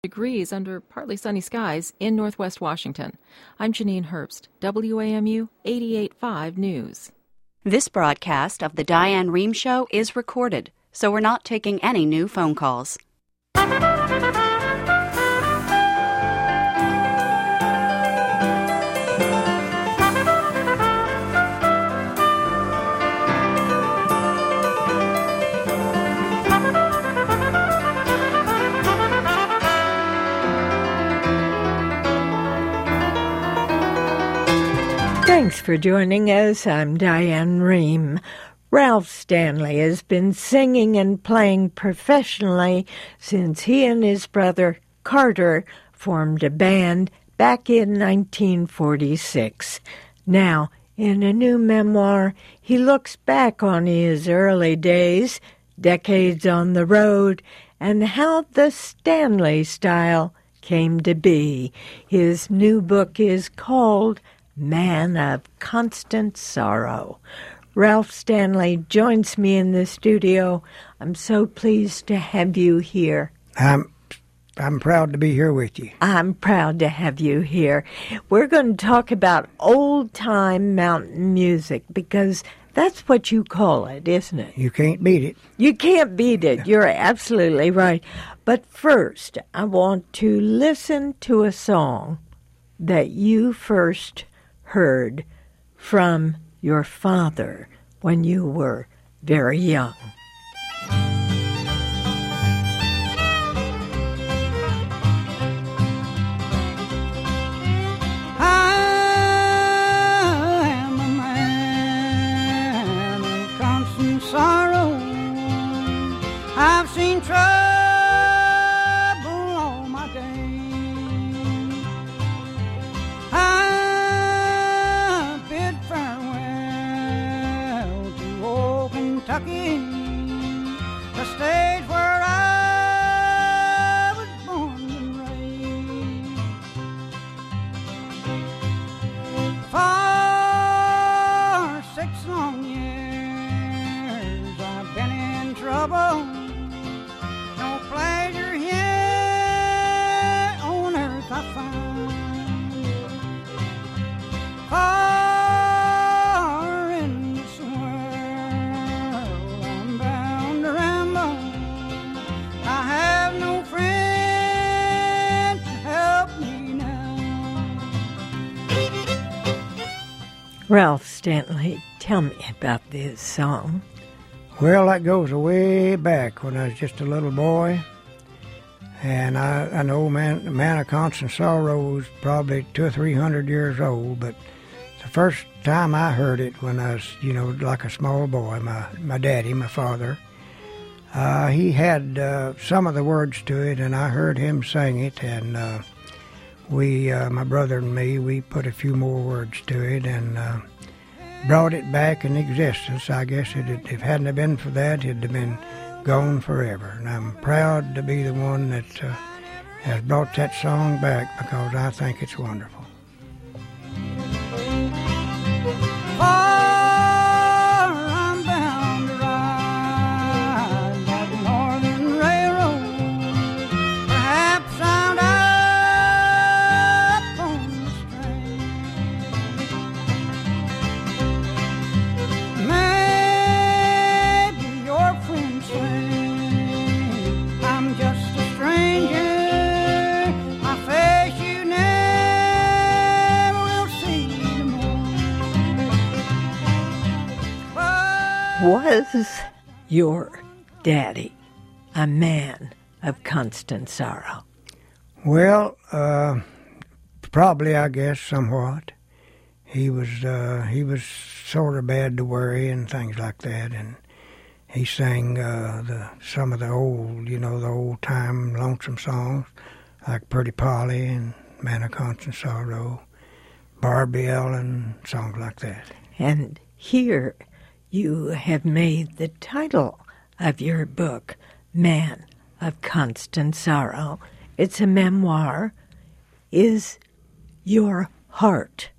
degrees under partly sunny skies in Northwest Washington. I'm Janine Herbst, WAMU 88.5 News. This broadcast of The Diane Rehm Show is recorded, so we're not taking any new phone calls. Thanks for joining us. I'm Diane Rehm. Ralph Stanley has been singing and playing professionally since he and his brother Carter formed a band back in 1946. Now, in a new memoir, he looks back on his early days, decades on the road, and how the Stanley style came to be. His new book is called Man of Constant Sorrow. Ralph Stanley joins me in the studio. I'm so pleased to have you here. I'm proud to be here with you. I'm proud to have you here. We're going to talk about old-time mountain music because that's what you call it, isn't it? You can't beat it. You can't beat it. You're absolutely right. But first, I want to listen to a song that you first heard from your father when you were very young. I am a man of constant sorrow. I've seen trouble all my days. I bid farewell to old Kentucky, the state where I was born and raised. For 6 long years I've been in trouble. No pleasure here on earth I find. Far in this world I'm bound to ramble. I have no friend to help me now. Ralph Stanley, tell me about this song. Well, that goes way back when I was just a little boy. And I know Man of Constant Sorrow was probably 200 or 300 years old, but the first time I heard it when I was, like a small boy, my daddy, my father, he had some of the words to it, and I heard him sing it, and my brother and me, we put a few more words to it and brought it back in existence. I guess if it hadn't have been for that, it'd have been gone forever. And I'm proud to be the one that has brought that song back because I think it's wonderful. I'm bound to ride by the Northern Railroad. Perhaps I'm up on the train. Maybe your friends say I'm just a stranger. My face you never will see tomorrow. Was your daddy a man of constant sorrow? Well, probably, I guess, somewhat. He was sort of bad to worry and things like that, and he sang some of the old, the old time lonesome songs like Pretty Polly and Man of Constant Sorrow, Barbie Ellen, songs like that. And here you have made the title of your book, Man of Constant Sorrow. It's a memoir. Is your heart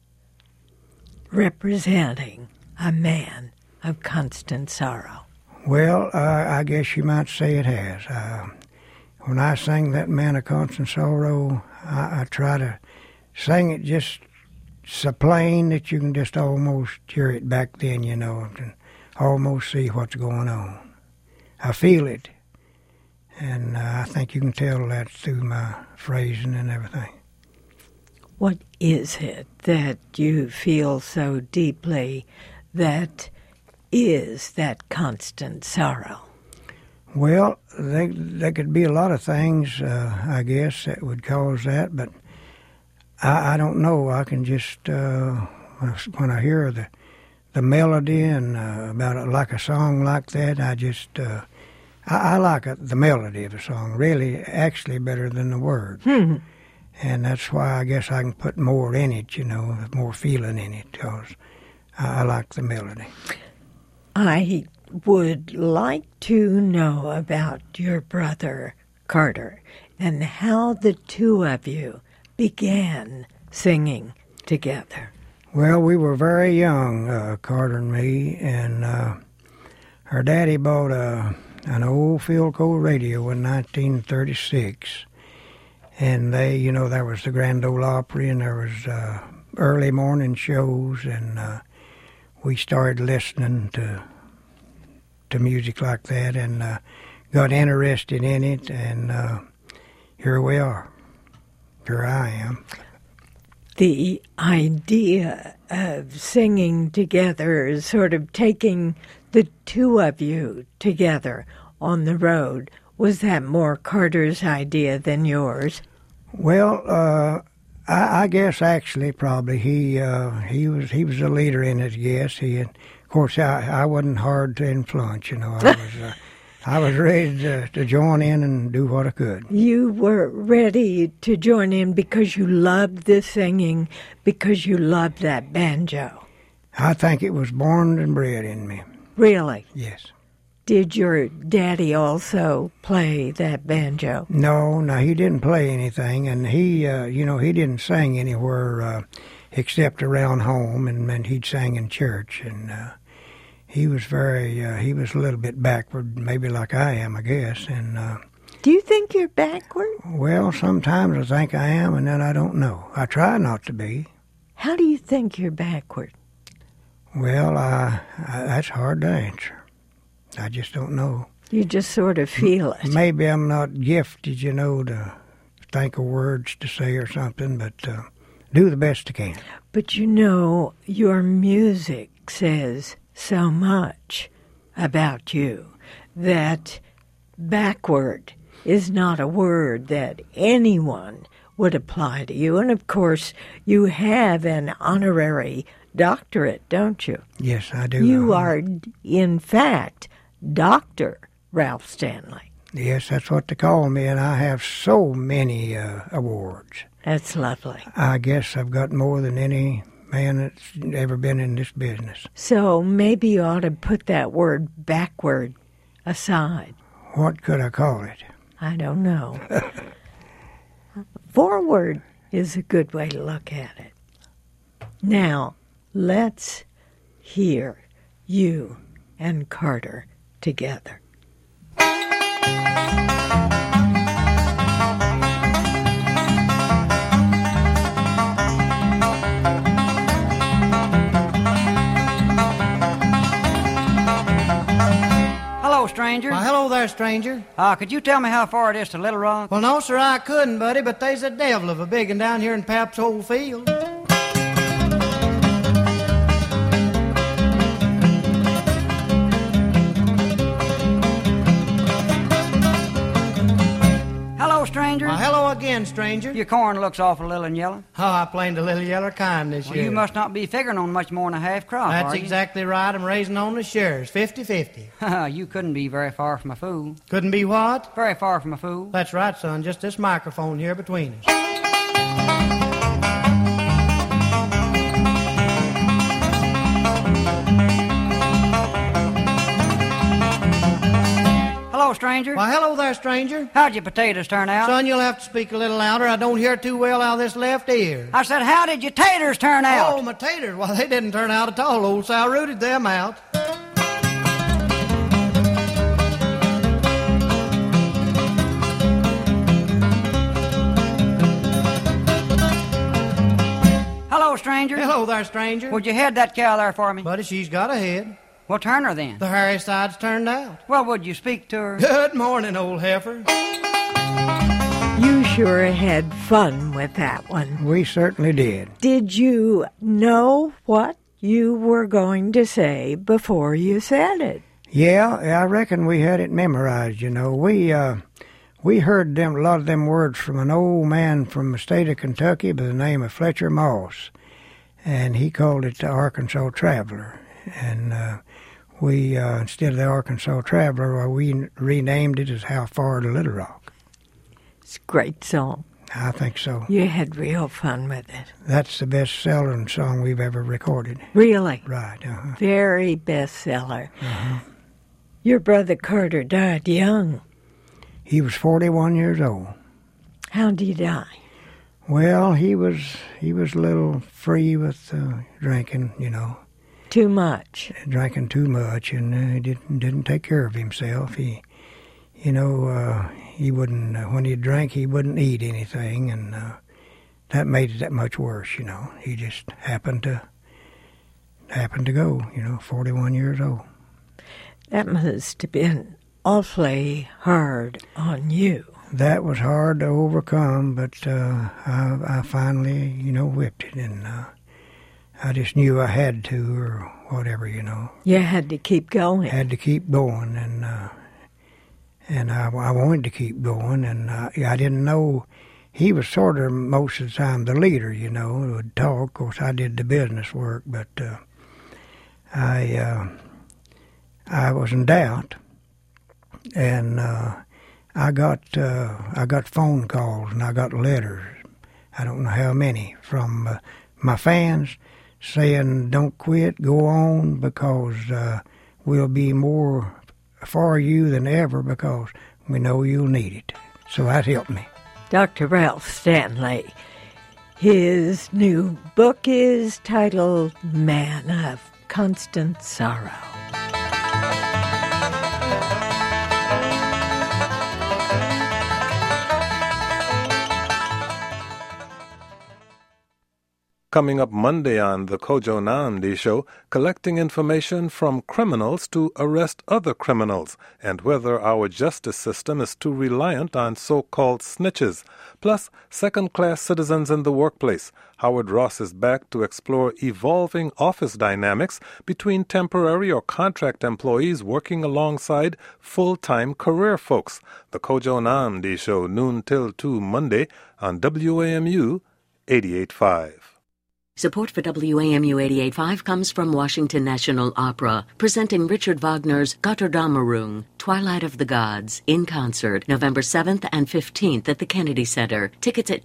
representing a man of constant sorrow? Well, I guess you might say it has. when I sing that Man of Constant Sorrow, I try to sing it just so plain that you can just almost hear it back then, you know, and almost see what's going on. I feel it, and I think you can tell that through my phrasing and everything. What is it that you feel so deeply that is that constant sorrow? Well, there could be a lot of things, I guess, that would cause that, but I don't know. I can just, when I hear the melody and about it, like a song like that, I just, I like the melody of the song, really, actually better than the words. Hmm. And that's why I guess I can put more in it, you know, more feeling in it, because I like the melody. I would like to know about your brother, Carter, and how the two of you began singing together. Well, we were very young, Carter and me, and her daddy bought an old Philco radio in 1936. And they, you know, there was the Grand Ole Opry, and there was early morning shows, and we started listening to music like that, and got interested in it, and here we are. Here I am. The idea of singing together, sort of taking the two of you together on the road, was that more Carter's idea than yours? Well, I guess actually probably he was the leader in it. Yes, of course I wasn't hard to influence. You know, I was ready to join in and do what I could. You were ready to join in because you loved the singing, because you loved that banjo. I think it was born and bred in me. Really? Yes. Did your daddy also play that banjo? No, he didn't play anything, and he, he didn't sing anywhere except around home, and he'd sing in church, and he was he was a little bit backward, maybe like I am, I guess, and... Do you think you're backward? Well, sometimes I think I am, and then I don't know. I try not to be. How do you think you're backward? Well, that's hard to answer. I just don't know. You just sort of feel it. Maybe I'm not gifted, you know, to think of words to say or something, but do the best I can. But you know, your music says so much about you that backward is not a word that anyone would apply to you. And, of course, you have an honorary doctorate, don't you? Yes, I do. You are, in fact, Dr. Ralph Stanley. Yes, that's what they call me, and I have so many awards. That's lovely. I guess I've got more than any man that's ever been in this business. So maybe you ought to put that word backward aside. What could I call it? I don't know. Forward is a good way to look at it. Now, let's hear you and Carter together. Hello, stranger. Well, hello there, stranger. Could you tell me how far it is to Little Rock? Well, no, sir, I couldn't, buddy, but there's a devil of a big one down here in Pap's old field. Hello, stranger. Well, hello again, stranger. Your corn looks awful little and yellow. Oh, I planted a little yellow kind this year. You must not be figuring on much more than a half crop, That's are you? exactly right. I'm raising on the shares, 50-50. You couldn't be very far from a fool. Couldn't be what? Very far from a fool. That's right, son. Just this microphone here between us. Hello, stranger. Well, hello there, stranger. How'd your potatoes turn out? Son, you'll have to speak a little louder. I don't hear too well out of this left ear. I said, how did your taters turn out? Oh, my taters. Well, they didn't turn out at all. Old Sal rooted them out. Hello, stranger. Hello there, stranger. Would you head that cow there for me? Buddy, she's got a head. Well, turn her then. The hairy side's turned out. Well, would you speak to her? Good morning, old heifer. You sure had fun with that one. We certainly did. Did you know what you were going to say before you said it? Yeah, I reckon we had it memorized, you know. We heard a lot of them words from an old man from the state of Kentucky by the name of Fletcher Moss, and he called it the Arkansas Traveler. And we, instead of the Arkansas Traveler, we renamed it as How Far to Little Rock. It's a great song. I think so. You had real fun with it. That's the best-selling song we've ever recorded. Really? Right, Very bestseller. Your brother Carter died young. He was 41 years old. How did he die? Well, he was a little free with drinking, you know. Too much. Drinking too much, and he didn't take care of himself. He wouldn't, when he drank, he wouldn't eat anything, and that made it that much worse, you know. He just happened to go, 41 years old. That must have been awfully hard on you. That was hard to overcome, but I finally, whipped it, and I just knew I had to, or whatever, You had to keep going. Had to keep going, and I wanted to keep going, and I didn't know. He was sort of most of the time the leader, would talk. Of course, I did the business work, but I was in doubt, and I got phone calls and I got letters. I don't know how many from my fans saying, "Don't quit, go on, because we'll be more for you than ever, because we know you'll need it." So that helped me. Dr. Ralph Stanley. His new book is titled Man of Constant Sorrow. Coming up Monday on the Kojo Nnamdi Show, collecting information from criminals to arrest other criminals, and whether our justice system is too reliant on so-called snitches. Plus, second-class citizens in the workplace. Howard Ross is back to explore evolving office dynamics between temporary or contract employees working alongside full-time career folks. The Kojo Nnamdi Show, noon till 2 Monday on WAMU 88.5. Support for WAMU 88.5 comes from Washington National Opera, presenting Richard Wagner's Götterdämmerung, Twilight of the Gods, in concert, November 7th and 15th at the Kennedy Center. Tickets at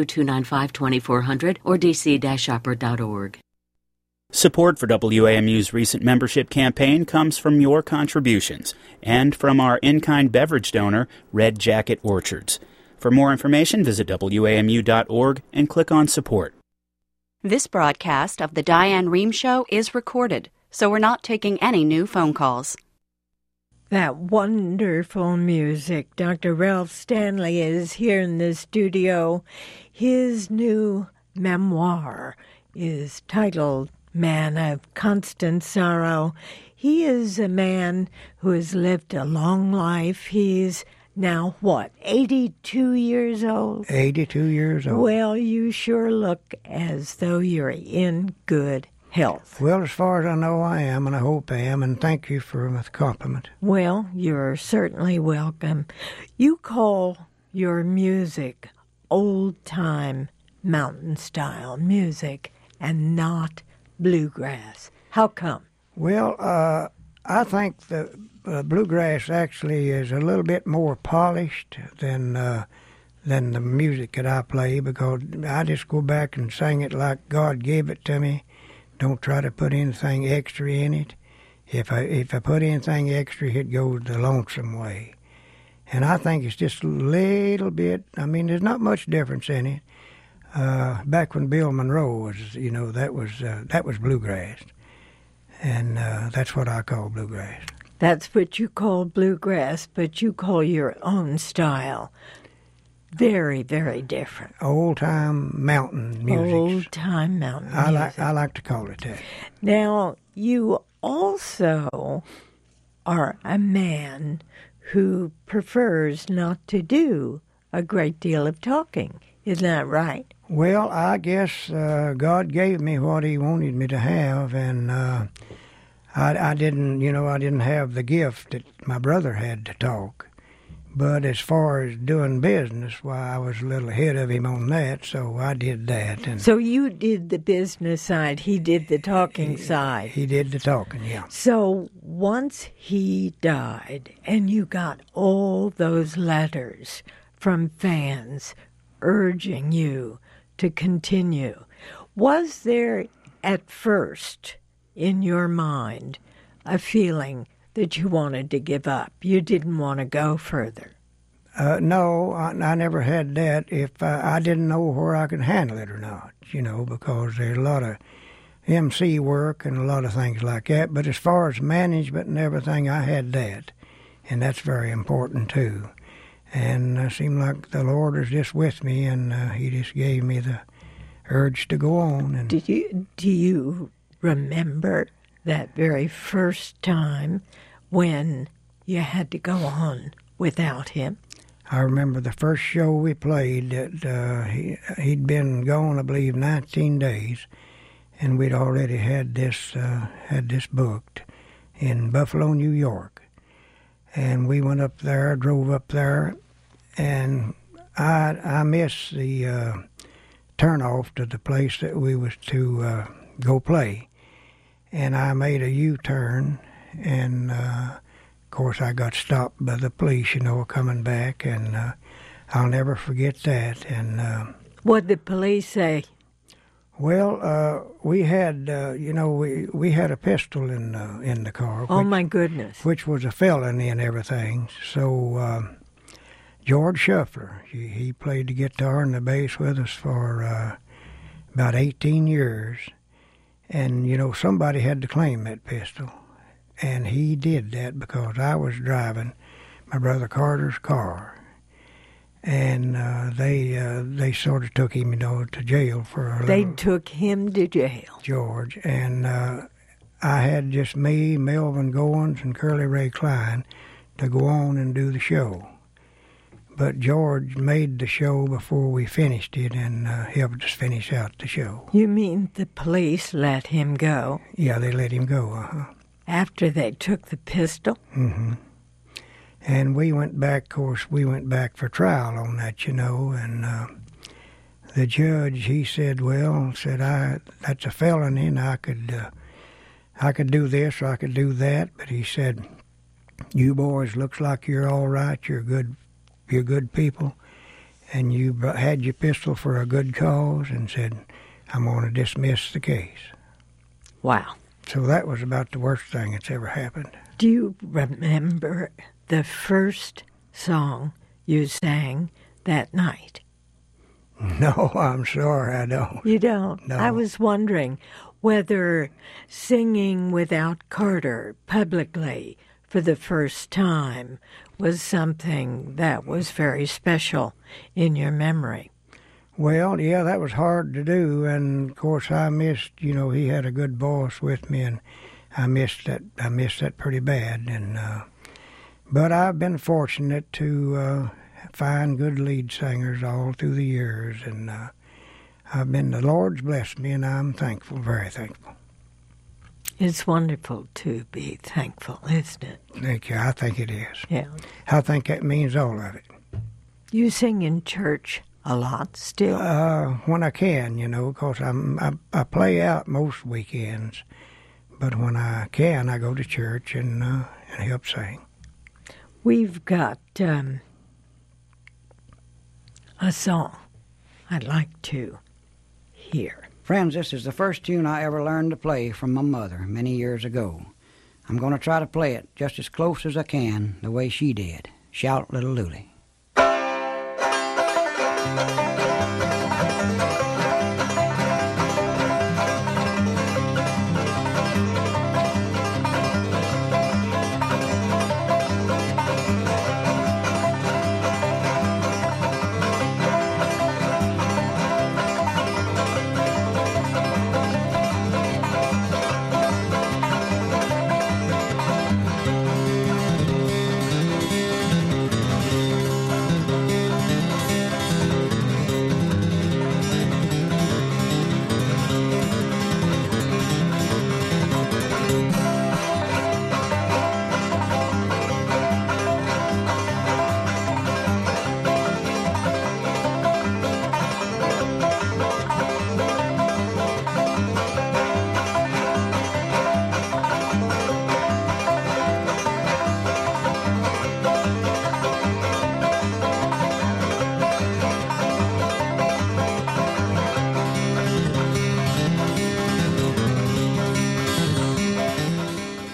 202-295-2400 or dc-opera.org. Support for WAMU's recent membership campaign comes from your contributions and from our in-kind beverage donor, Red Jacket Orchards. For more information, visit WAMU.org and click on Support. This broadcast of The Diane Rehm Show is recorded, so we're not taking any new phone calls. That wonderful music. Dr. Ralph Stanley is here in the studio. His new memoir is titled Man of Constant Sorrow. He is a man who has lived a long life. He's now, 82 years old? 82 years old. Well, you sure look as though you're in good health. Well, as far as I know, I am, and I hope I am, and thank you for the compliment. Well, you're certainly welcome. You call your music old-time mountain-style music and not bluegrass. How come? Well, I think the bluegrass actually is a little bit more polished than the music that I play, because I just go back and sing it like God gave it to me. Don't try to put anything extra in it. If I put anything extra, it goes the lonesome way. And I think it's just a little bit. I mean, there's not much difference in it. Back when Bill Monroe was, that was bluegrass, and that's what I call bluegrass. That's what you call bluegrass, but you call your own style Very, very different. Old-time mountain music. Old-time mountain music. I like to call it that. Now, you also are a man who prefers not to do a great deal of talking. Isn't that right? Well, I guess God gave me what He wanted me to have, and I didn't have the gift that my brother had to talk. But as far as doing business, why, I was a little ahead of him on that, so I did that. And so you did the business side, he did the talking side. He did the talking, yeah. So once he died, and you got all those letters from fans urging you to continue, was there at first in your mind a feeling that you wanted to give up? You didn't want to go further? No, I never had that. If I didn't know where I could handle it or not, because there's a lot of MC work and a lot of things like that. But as far as management and everything, I had that, and that's very important too. And it seemed like the Lord was just with me, and He just gave me the urge to go on. And do you remember that very first time when you had to go on without him? I remember the first show we played that he'd been gone, I believe, 19 days, and we'd already had this booked in Buffalo, New York. And we went up there, drove up there, and I missed the turnoff to the place that we was to go play. And I made a U-turn, and of course I got stopped by the police, coming back, and I'll never forget that. And what did the police say? Well, we had, we had a pistol in the car. Oh, my goodness. Which was a felony and everything. So George Shuffler, he played the guitar and the bass with us for about 18 years. And, somebody had to claim that pistol. And he did that because I was driving my brother Carter's car. And they sort of took him, to jail for a They little. took him to jail. George. And I had just me, Melvin Goins, and Curly Ray Klein to go on and do the show. But George made the show before we finished it and helped us finish out the show. You mean the police let him go? Yeah, they let him go, After they took the pistol? Mm-hmm. And we went back, of course, for trial on that, and the judge, he said, that's a felony, and I could do this or I could do that, but he said, you boys, looks like you're all right, you're good people, and you had your pistol for a good cause, and said, I'm going to dismiss the case. Wow. So that was about the worst thing that's ever happened. Do you remember the first song you sang that night? No, I'm sorry, I don't. You don't? No. I was wondering whether singing without Carter publicly for the first time was something that was very special in your memory. Well, yeah, that was hard to do, and of course I missed, he had a good voice with me, and I missed that pretty bad. And but I've been fortunate to find good lead singers all through the years, and the Lord's blessed me, and I'm thankful, very thankful. It's wonderful to be thankful, isn't it? Thank you. I think it is. Yeah. I think that means all of it. You sing in church a lot still? When I can, because I play out most weekends. But when I can, I go to church and help sing. We've got a song I'd like to hear. Friends, this is the first tune I ever learned to play from my mother many years ago. I'm going to try to play it just as close as I can, the way she did. Shout, Little Lulie.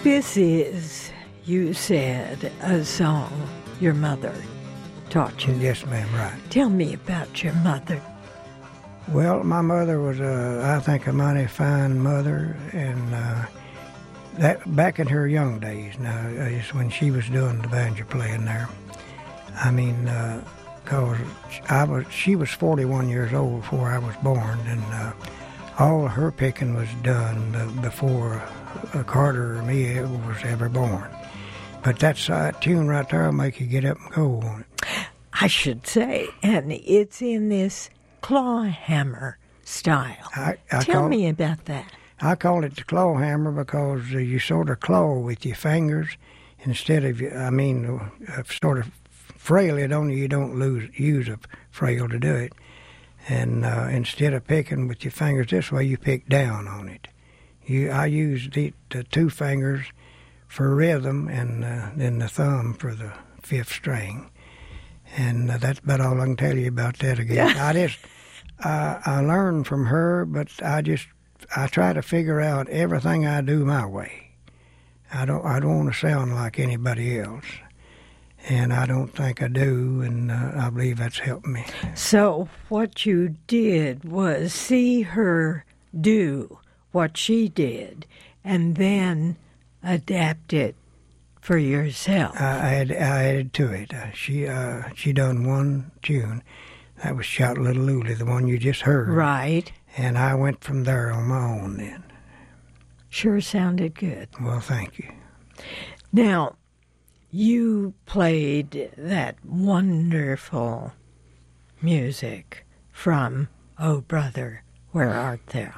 This is, you said, a song your mother taught you. Yes, ma'am, right. Tell me about your mother. Well, my mother was, I think, a mighty fine mother, and that back in her young days, now, is when she was doing the banjo playing there. I mean, because she was 41 years old before I was born, and all of her picking was done before Carter or me was ever born. But that tune right there will make you get up and go on it. I should say, and it's in this claw hammer style. Tell me about that. I call it the claw hammer because you sort of claw with your fingers instead of, sort of frail it only you don't use a frail to do it. And instead of picking with your fingers this way, you pick down on it. I use the two fingers for rhythm and then the thumb for the fifth string. And that's about all I can tell you about that again. I learned from her, but I try to figure out everything I do my way. I don't want to sound like anybody else, and I don't think I do, and I believe that's helped me. So what you did was see her do what she did, and then adapt it for yourself. I added to it. She done one tune. That was Shout Little Lulu, the one you just heard. Right. And I went from there on my own then. Sure sounded good. Well, thank you. Now, you played that wonderful music from Oh Brother, Where Art Thou?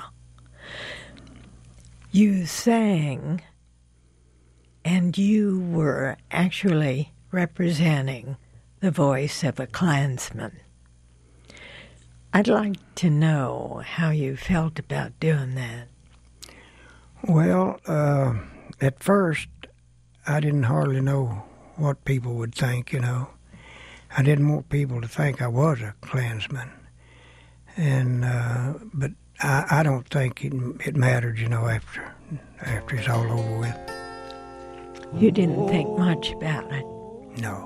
You sang, and you were actually representing the voice of a Klansman. I'd like to know how you felt about doing that. Well, at first, I didn't hardly know what people would think, you know. I didn't want people to think I was a Klansman. And, but I don't think it mattered, you know, after it's all over with. You didn't think much about it? No.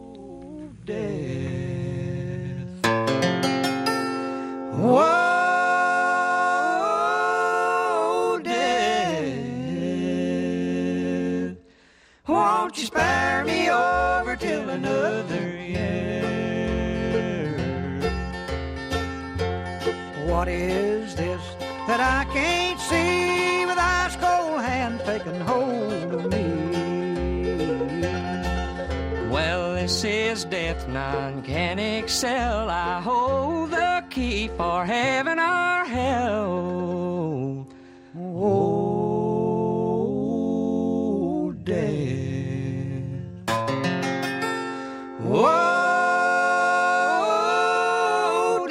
Whoa, death, won't you spare me over till another year? What is this that I can't see with ice cold hand taking hold of me? Well, this is death, none can excel. I hold the key for heaven or hell. Oh, death. Oh,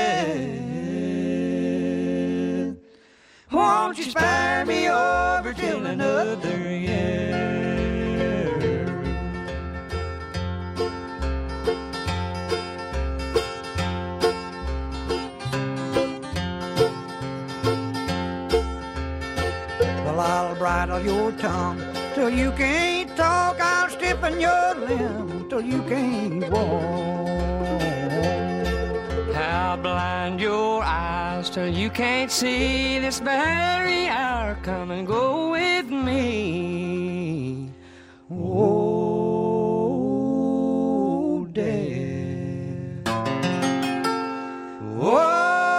death. Won't you spare me over till another year? I'll bridle your tongue till you can't talk. I'll stiffen your limb till you can't walk. I'll blind your eyes till you can't see. This very hour, come and go with me. Oh, death. Oh.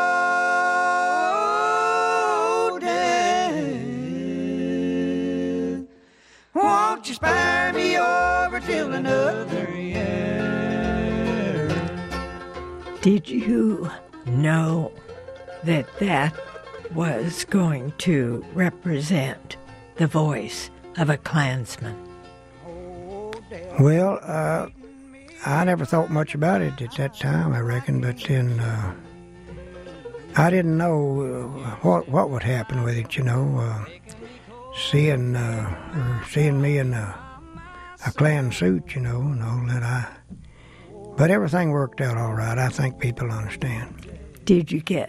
Won't you spare me over till another year? Did you know that was going to represent the voice of a Klansman? Well, I never thought much about it at that time, I reckon, but then I didn't know what would happen with it, you know. Seeing me in a Klan suit, you know, and all that. But everything worked out all right. I think people understand. Did you get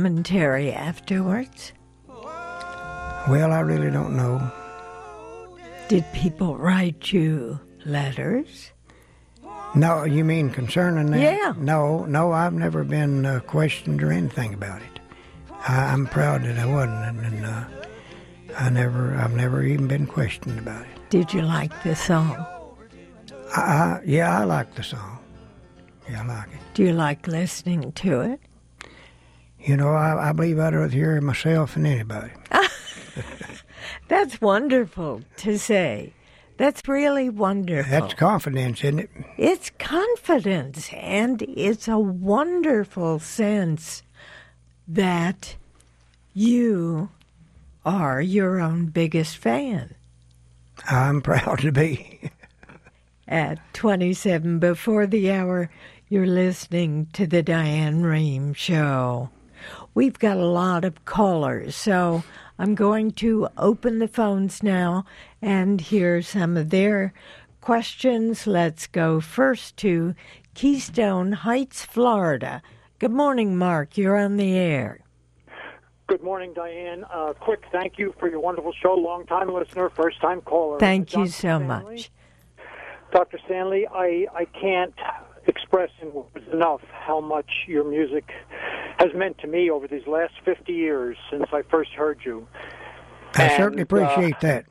commentary afterwards? Well, I really don't know. Did people write you letters? No, you mean concerning that? Yeah. No, I've never been questioned or anything about it. I'm proud that I wasn't, and I've never even been questioned about it. Did you like the song? Yeah, I like the song. Yeah, I like it. Do you like listening to it? You know, I believe I'd rather hear it myself than anybody. That's wonderful to say. That's really wonderful. That's confidence, isn't it? It's confidence, and it's a wonderful sense that you are your own biggest fan. I'm proud to be. At 27 before the hour, you're listening to the Diane Rehm Show. We've got a lot of callers, so I'm going to open the phones now and hear some of their questions. Let's go first to Keystone Heights, Florida. Good morning, Mark. You're on the air. Good morning, Diane. Quick thank you for your wonderful show. Long-time listener, first-time caller. Thank you so much. Dr. Stanley, I can't express in words enough how much your music has meant to me over these last 50 years since I first heard you. I certainly appreciate that.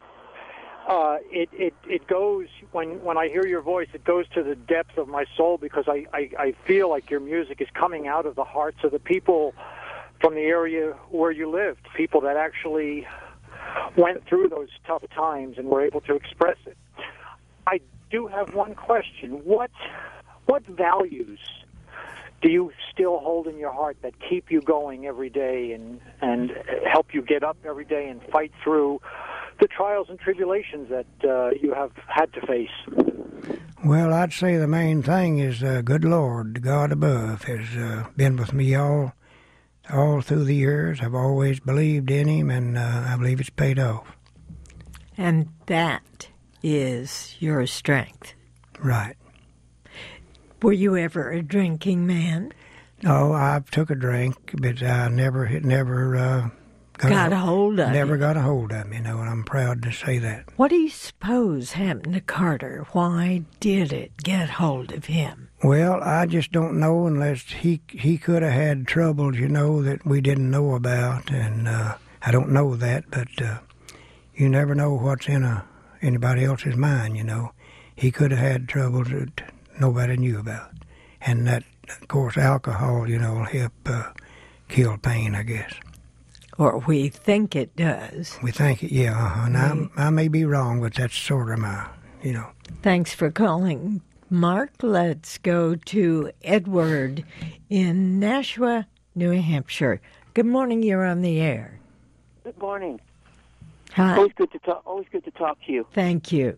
It goes, when I hear your voice, it goes to the depth of my soul, because I feel like your music is coming out of the hearts of the people from the area where you lived, people that actually went through those tough times and were able to express it. I do have one question. What values do you still hold in your heart that keep you going every day and help you get up every day and fight through the trials and tribulations that you have had to face? Well, I'd say the main thing is good Lord, God above, has been with me all through the years. I've always believed in Him, and I believe it's paid off. And that is your strength. Right. Were you ever a drinking man? No, I took a drink, but I never got a hold of him, you know, and I'm proud to say that. What do you suppose happened to Carter? Why did it get hold of him? Well, I just don't know, unless he could have had troubles, you know, that we didn't know about, and I don't know that, but you never know what's in anybody else's mind, you know. He could have had troubles that nobody knew about, and that, of course, alcohol, you know, will help kill pain, I guess. Or we think it does. We think it, yeah. And I may be wrong, but that's sort of my, you know. Thanks for calling, Mark. Let's go to Edward in Nashua, New Hampshire. Good morning. You're on the air. Good morning. Hi. Always good to talk to you. Thank you.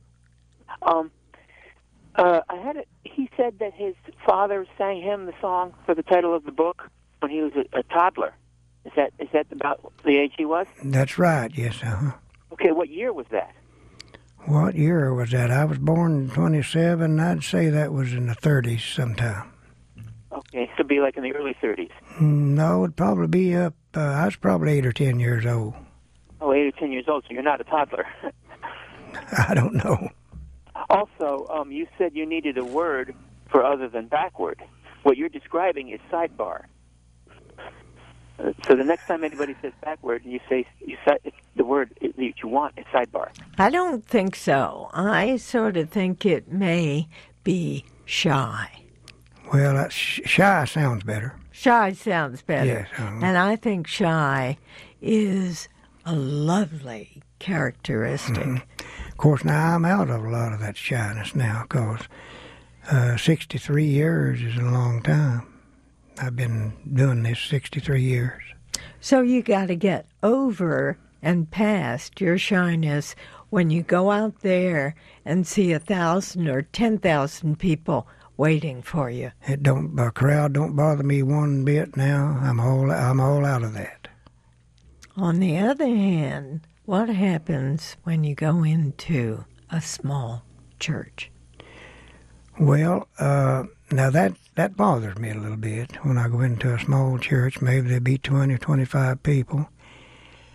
He said that his father sang him the song for the title of the book when he was a toddler. Is that about the age he was? That's right, yes, Okay, what year was that? What year was that? I was born in 27. I'd say that was in the 30s sometime. Okay, so it'd be like in the early 30s. No, it'd probably be up, I was probably 8 or 10 years old. Oh, 8 or 10 years old, so you're not a toddler. I don't know. Also, you said you needed a word for other than backward. What you're describing is sidebar. So the next time anybody says backward, you say the word that you want is sidebar. I don't think so. I sort of think it may be shy. Well, shy sounds better. Shy sounds better. Yes. And I think shy is a lovely characteristic. Mm-hmm. Of course, now I'm out of a lot of that shyness now, because 63 years is a long time. I've been doing this 63 years. So you got to get over and past your shyness when you go out there and see 1,000 or 10,000 people waiting for you. A crowd don't bother me one bit now. I'm all out of that. On the other hand, what happens when you go into a small church? Well, now that bothers me a little bit when I go into a small church. Maybe there'd be 20 or 25 people.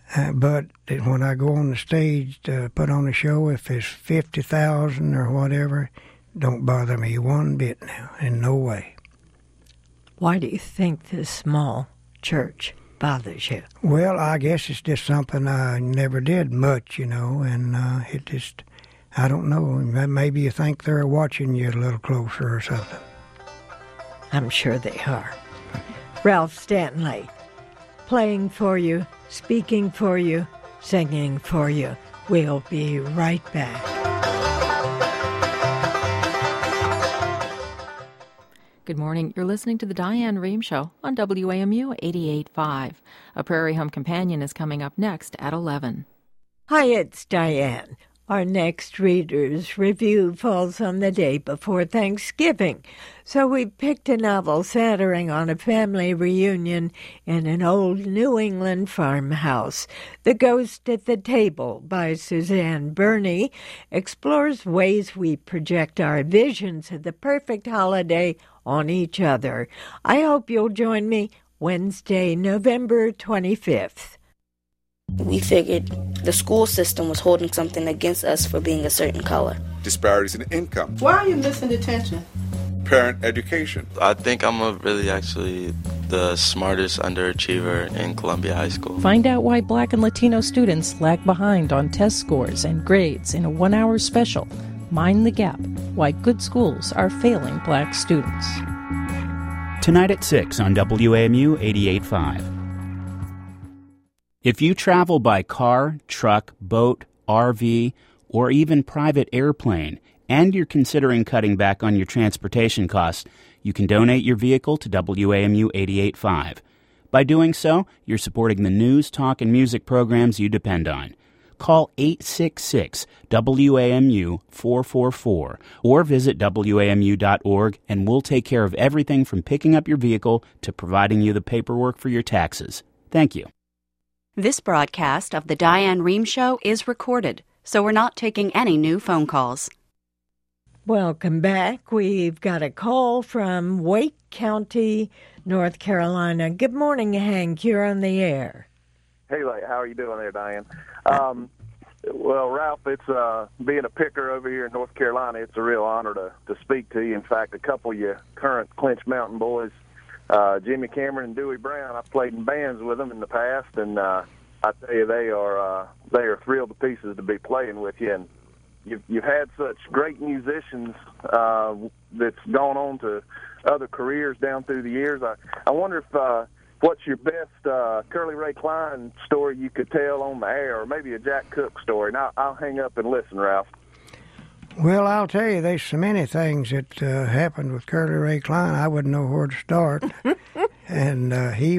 But when I go on the stage to put on a show, if it's 50,000 or whatever, don't bother me one bit now, in no way. Why do you think this small church bothers you? Well, I guess it's just something I never did much, and it just, I don't know. Maybe you think they're watching you a little closer or something. I'm sure they are. Ralph Stanley, playing for you, speaking for you, singing for you. We'll be right back. Good morning. You're listening to the Diane Rehm Show on WAMU 88.5. A Prairie Home Companion is coming up next at 11. Hi, it's Diane. Our next Reader's Review falls on the day before Thanksgiving, so we picked a novel centering on a family reunion in an old New England farmhouse. The Ghost at the Table by Suzanne Burney explores ways we project our visions of the perfect holiday on each other. I hope you'll join me Wednesday, November 25th. We figured the school system was holding something against us for being a certain color. Disparities in income. Why are you missing detention? Parent education. I think I'm really actually the smartest underachiever in Columbia High School. Find out why Black and Latino students lag behind on test scores and grades in a 1-hour special, Mind the Gap, Why Good Schools Are Failing Black Students. Tonight at 6 on WAMU 88.5. If you travel by car, truck, boat, RV, or even private airplane, and you're considering cutting back on your transportation costs, you can donate your vehicle to WAMU 88.5. By doing so, you're supporting the news, talk, and music programs you depend on. Call 866-WAMU-444 or visit WAMU.org, and we'll take care of everything from picking up your vehicle to providing you the paperwork for your taxes. Thank you. This broadcast of The Diane Rehm Show is recorded, so we're not taking any new phone calls. Welcome back. We've got a call from Wake County, North Carolina. Good morning, Hank. You're on the air. Hey, how are you doing there, Diane? Well, Ralph, it's being a picker over here in North Carolina, it's a real honor to speak to you. In fact, a couple of you current Clinch Mountain boys, Jimmy Cameron and Dewey Brown, I've played in bands with them in the past, and I tell you, they are thrilled to pieces to be playing with you. And you've had such great musicians that's gone on to other careers down through the years. I wonder if what's your best Curly Ray Klein story you could tell on the air, or maybe a Jack Cook story. Now I'll hang up and listen, Ralph. Well, I'll tell you, there's so many things that happened with Curly Ray Klein, I wouldn't know where to start. And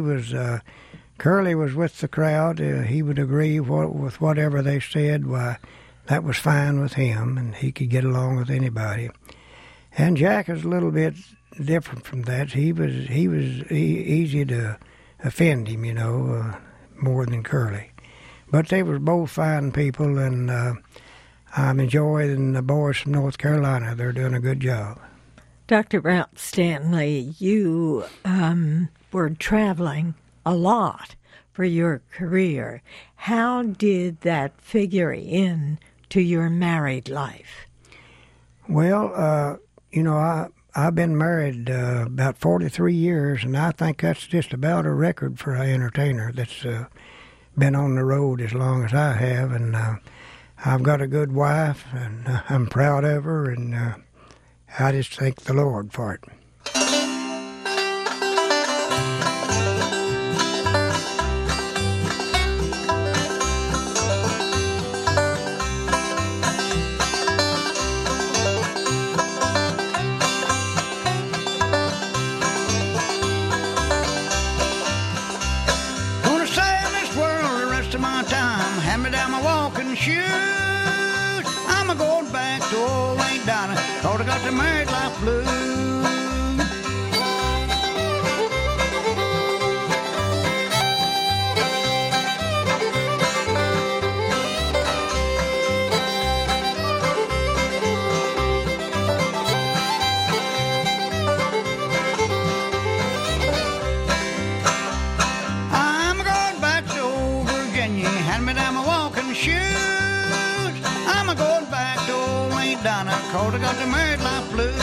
Curly was with the crowd. He would agree with whatever they said. Why, that was fine with him, and he could get along with anybody. And Jack is a little bit different from that. He was easy to offend him, more than Curly. But they were both fine people, and I'm enjoying the boys from North Carolina. They're doing a good job. Dr. Ralph Stanley, you were traveling a lot for your career. How did that figure in to your married life? Well, I've been married about 43 years, and I think that's just about a record for an entertainer that's been on the road as long as I have. And I've got a good wife, and I'm proud of her, and I just thank the Lord for it. Cause I got the married life blues. I'm going back to old Virginia. 'cause I got the married life blues.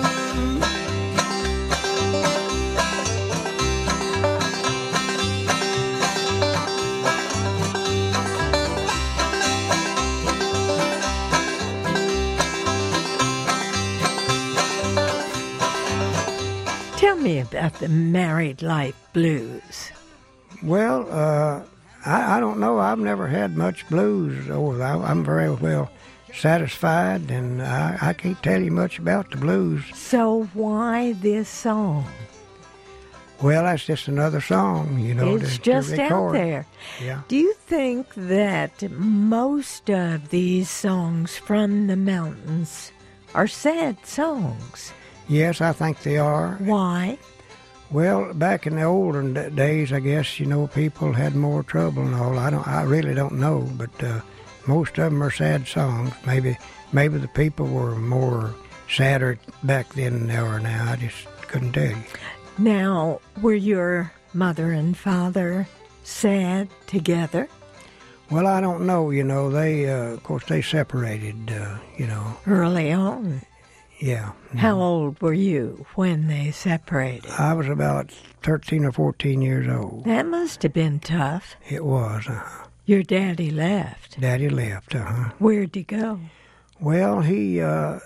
Tell me about the married life blues. Well, I don't know. I've never had much blues over there. I'm very well satisfied, and I can't tell you much about the blues. So why this song? Well, that's just another song, you know. It's to just record. out there. Yeah. Do you think that most of these songs from the mountains are sad songs? Yes, I think they are. Why? Well, back in the olden days, I guess, you know, people had more trouble and all. I really don't know, but most of them are sad songs. Maybe the people were more sadder back then than they are now. I just couldn't tell you. Now, were your mother and father sad together? Well, I don't know. You know, they, of course, they separated, you know. Early on? Yeah. How old were you when they separated? I was about 13 or 14 years old. That must have been tough. It was, Your daddy left? Daddy left, Where'd he go? Well, he,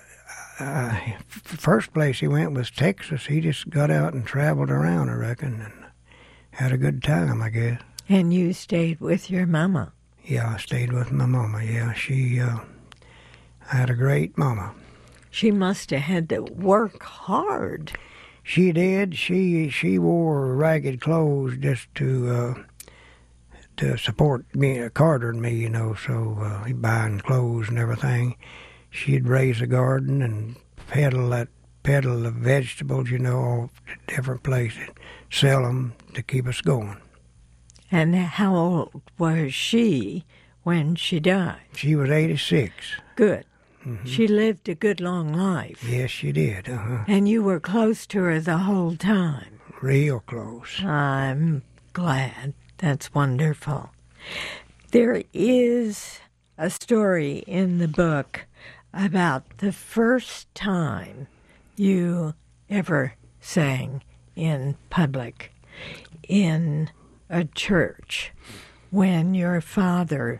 first place he went was Texas. He just got out and traveled around, I reckon, and had a good time, I guess. And you stayed with your mama? Yeah, I stayed with my mama, yeah. She, I had a great mama. She must have had to work hard. She did. She wore ragged clothes just to support me, Carter and me, you know. So buying clothes and everything. She'd raise a garden and peddle the vegetables, you know, all to different places, sell them to keep us going. And how old was she when she died? She was 86. Good. Mm-hmm. She lived a good long life. Yes, she did. And you were close to her the whole time. Real close. I'm glad. That's wonderful. There is a story in the book about the first time you ever sang in public in a church when your father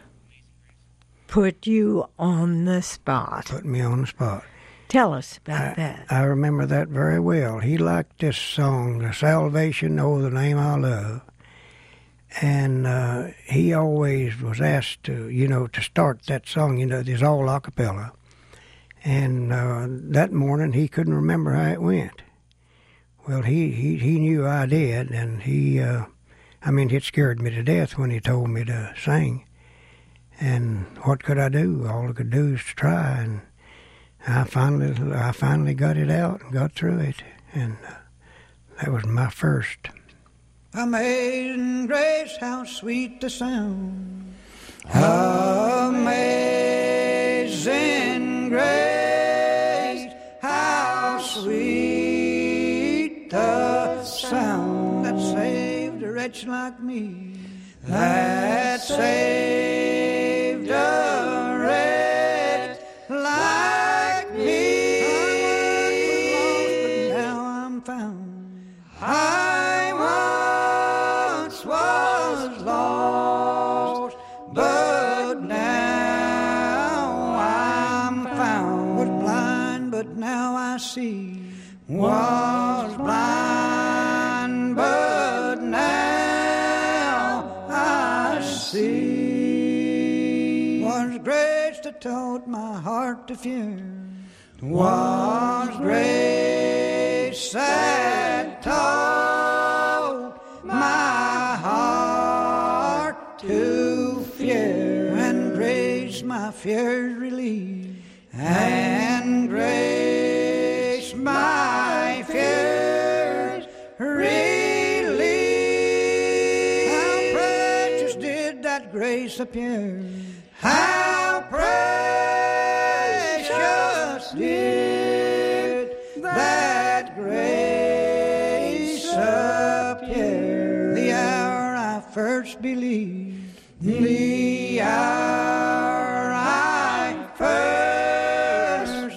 put you on the spot. Put me on the spot. Tell us about that. I remember that very well. He liked this song, The Salvation, Oh, the Name I Love. And he always was asked to, you know, to start that song, you know, it's all a cappella. And that morning he couldn't remember how it went. Well, he knew I did, and it scared me to death when he told me to sing. And what could I do? All I could do is to try, and I finally got it out and got through it, and that was my first. Amazing grace, how sweet the sound. Amazing grace, how sweet the sound that saved a wretch like me. That saved a wretch like me. I once was lost, but now I'm found. I once was lost, but now I'm found. Was blind, but now I see. Was blind, but now I see. Was grace that taught my heart to fear. Was grace that taught my heart to fear. And grace my fears relieved. And grace my fears relieved. How precious did that grace appear. How precious did that grace appear. The hour I first believed, the hour I first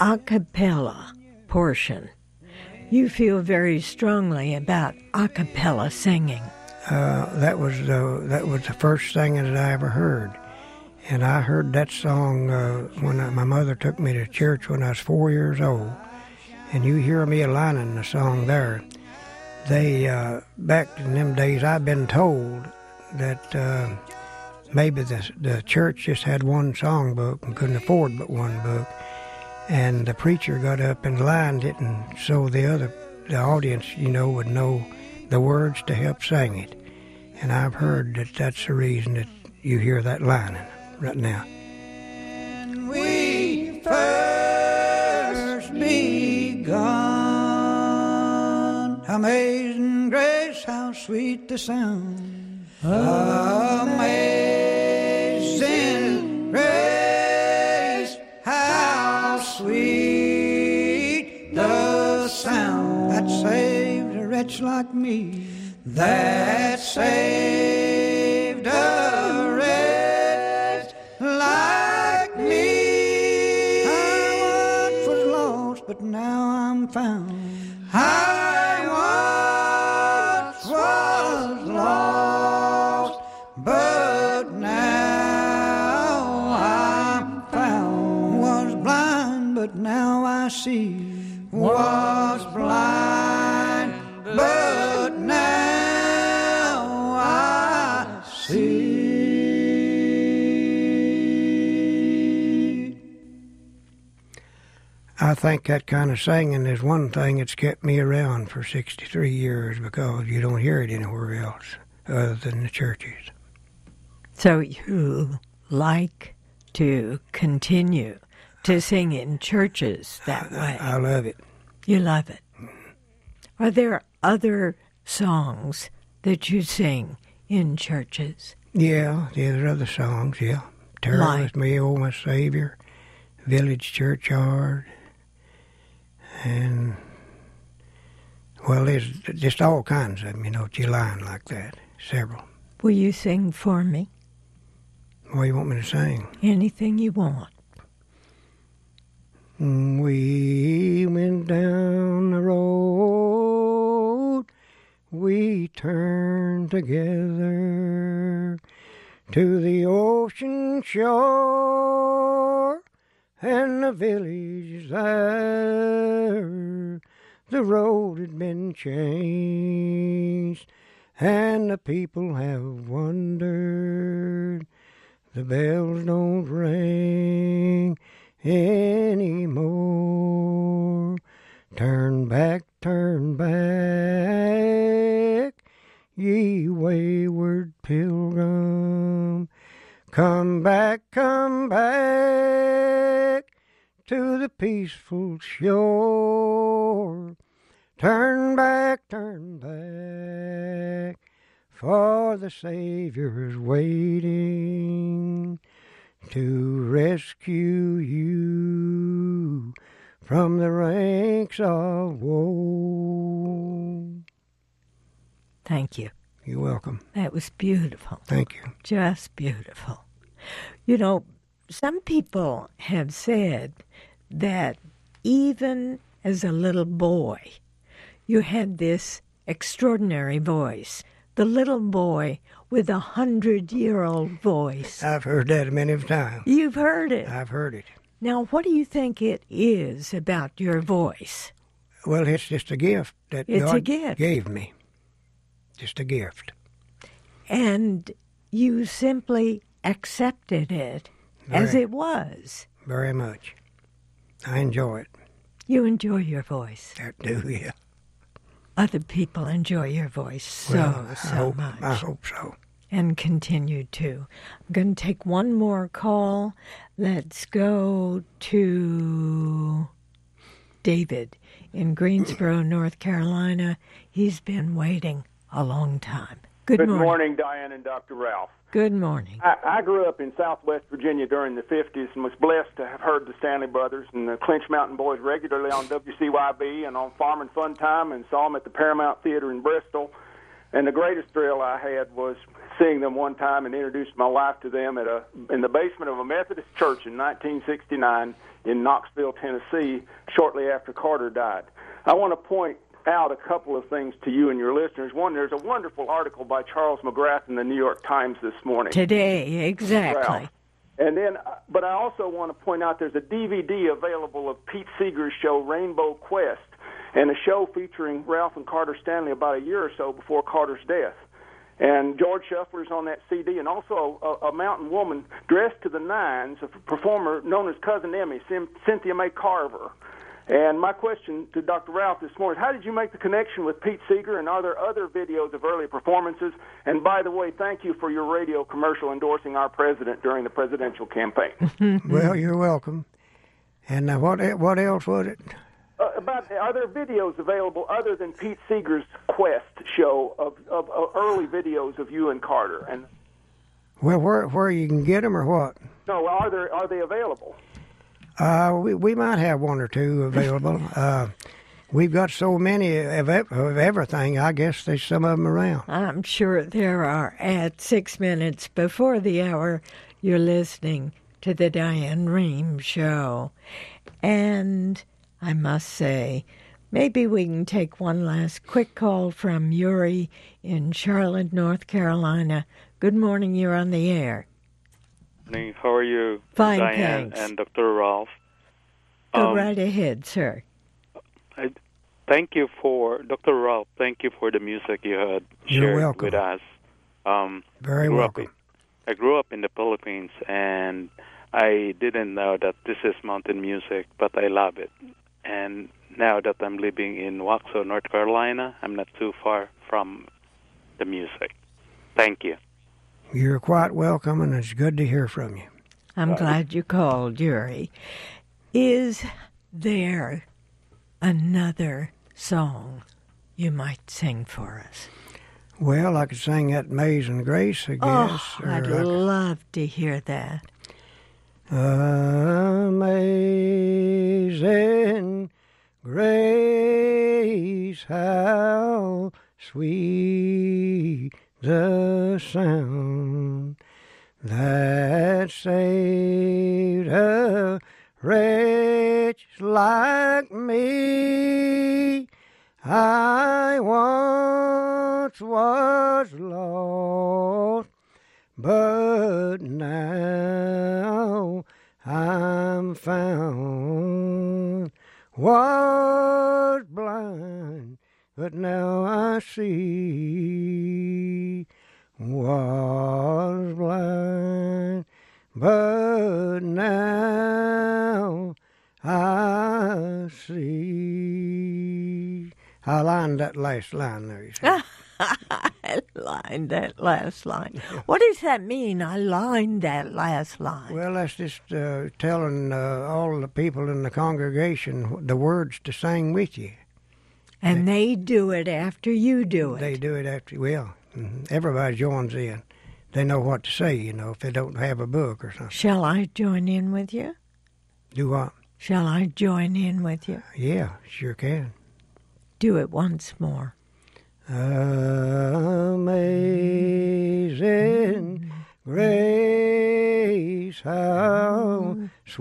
a cappella portion. You feel very strongly about a cappella singing. That was the first thing that I ever heard. And I heard that song when my mother took me to church when I was 4 years old. And you hear me lining the song there. They, back in them days, I've been told that maybe the church just had one songbook and couldn't afford but one book. And the preacher got up and lined it, and so the audience, would know the words to help sing it. And I've heard that that's the reason that you hear that lining right now. We first begun, amazing grace, how sweet the sound. Amazing grace, how sweet the sound that saved a wretch like me. That saved a wretch like me. I once was lost, but now I'm found. I once was lost, but now I'm found. Was blind, but now I see. Was blind, but now I see. I think that kind of singing is one thing that's kept me around for 63 years because you don't hear it anywhere else other than the churches. So you like to continue to sing in churches that way? I love it. You love it. Are there other songs that you sing in churches? Yeah, there's other songs, yeah. Terrible is me, oh my Savior, Village Churchyard, and, well, there's just all kinds of them, you line like that, several. Will you sing for me? What do you want me to sing? Anything you want. We went down the road, we turned together to the ocean shore and the village there. The road had been changed and the people have wondered. The bells don't ring anymore. Turn back, ye wayward pilgrim. Come back to the peaceful shore. Turn back, for the Savior's waiting to rescue you from the ranks of woe. Thank you. You're welcome. That was beautiful. Thank you. Just beautiful. Some people have said that even as a little boy, you had this extraordinary voice. The little boy with 100-year-old voice. I've heard that many times. You've heard it? I've heard it. Now, what do you think it is about your voice? Well, it's just a gift that God gave me. Just a gift. And you simply accepted it as it was. Very much. I enjoy it. You enjoy your voice. I do, yeah. Other people enjoy your voice so much. I hope so. And continue to. I'm going to take one more call. Let's go to David in Greensboro, North Carolina. He's been waiting a long time. Good morning. Good morning, Diane and Dr. Ralph. Good morning. I grew up in southwest Virginia during the 50s and was blessed to have heard the Stanley Brothers and the Clinch Mountain Boys regularly on WCYB and on Farm and Fun Time, and saw them at the Paramount Theater in Bristol. And the greatest thrill I had was seeing them one time and introduced my wife to them in the basement of a Methodist church in 1969 in Knoxville, Tennessee, shortly after Carter died. I want to point out a couple of things to you and your listeners. One, there's a wonderful article by Charles McGrath in the New York Times this morning. Today, exactly. Ralph. And then, but I also want to point out there's a DVD available of Pete Seeger's show, Rainbow Quest, and a show featuring Ralph and Carter Stanley about a year or so before Carter's death. And George Shuffler's on that CD, and also a mountain woman dressed to the nines, a performer known as Cousin Emmy, Cynthia Mae Carver. And my question to Dr. Ralph this morning is, how did you make the connection with Pete Seeger, and are there other videos of early performances? And by the way, thank you for your radio commercial endorsing our president during the presidential campaign. Well, you're welcome. And what else was it? Are there videos available other than Pete Seeger's Quest show of early videos of you and Carter? And well, where you can get them or what? No, are they available? We might have one or two available. We've got so many of everything. I guess there's some of them around. I'm sure there are. At 6 minutes before the hour, you're listening to the Diane Rehm Show. And I must say, maybe we can take one last quick call from Yuri in Charlotte, North Carolina. Good morning, you're on the air. Morning, how are you? Fine, Diane thanks. and Dr. Ralph. Go right ahead, sir. Thank you Dr. Ralph, thank you for the music you had You're shared welcome. with us. Very welcome. I grew up in the Philippines, and I didn't know that this is mountain music, but I love it. And now that I'm living in Waxhaw, North Carolina, I'm not too far from the music. Thank you. You're quite welcome, and it's good to hear from you. I'm glad you called, Yuri. Is there another song you might sing for us? Well, I could sing that Amazing Grace, I guess. Oh, I'd love to hear that. Amazing Grace, how sweet the sound that saved a wretch like me. I once was lost, but now I'm found. Was blind, but now I see. Was blind, but now I see. I lined that last line there, you see. I lined that last line. What does that mean, I lined that last line? Well, that's just telling all the people in the congregation the words to sing with you. And they do it after you do it. They do it after, well, everybody joins in. They know what to say, you know, if they don't have a book or something. Shall I join in with you? Do what? Shall I join in with you? Yeah, sure can. Do it once more. Amazing grace, how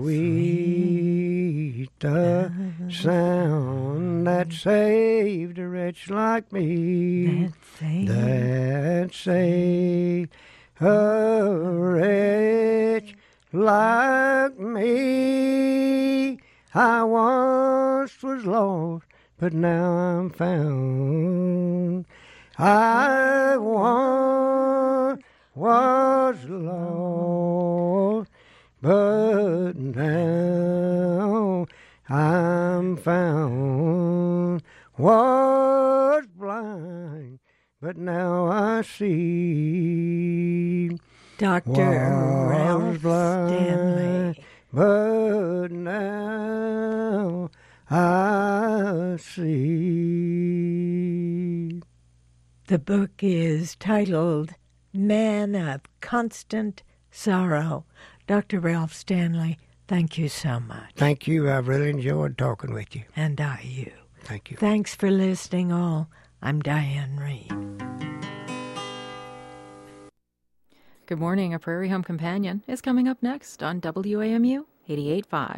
sweet the sound that saved a wretch like me. That saved a wretch like me. I once was lost, but now I'm found. I once was lost, but now I'm found. Was blind, but now I see. Dr. Ralph Stanley. But now I see. The book is titled Man of Constant Sorrow. Dr. Ralph Stanley, thank you so much. Thank you. I've really enjoyed talking with you. And I you. Thank you. Thanks for listening all. I'm Diane Rehm. Good morning. A Prairie Home Companion is coming up next on WAMU 88.5.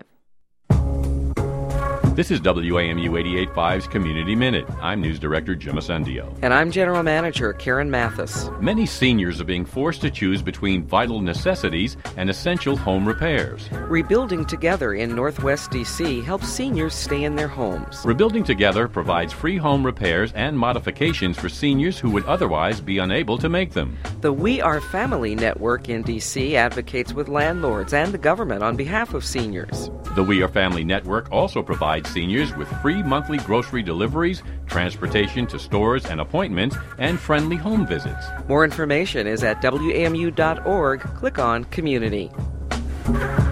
This is WAMU 88.5's Community Minute. I'm News Director Jim Asendio. And I'm General Manager Karen Mathis. Many seniors are being forced to choose between vital necessities and essential home repairs. Rebuilding Together in Northwest D.C. helps seniors stay in their homes. Rebuilding Together provides free home repairs and modifications for seniors who would otherwise be unable to make them. The We Are Family Network in D.C. advocates with landlords and the government on behalf of seniors. The We Are Family Network also provides seniors with free monthly grocery deliveries, transportation to stores and appointments, and friendly home visits. More information is at WAMU.org. Click on Community.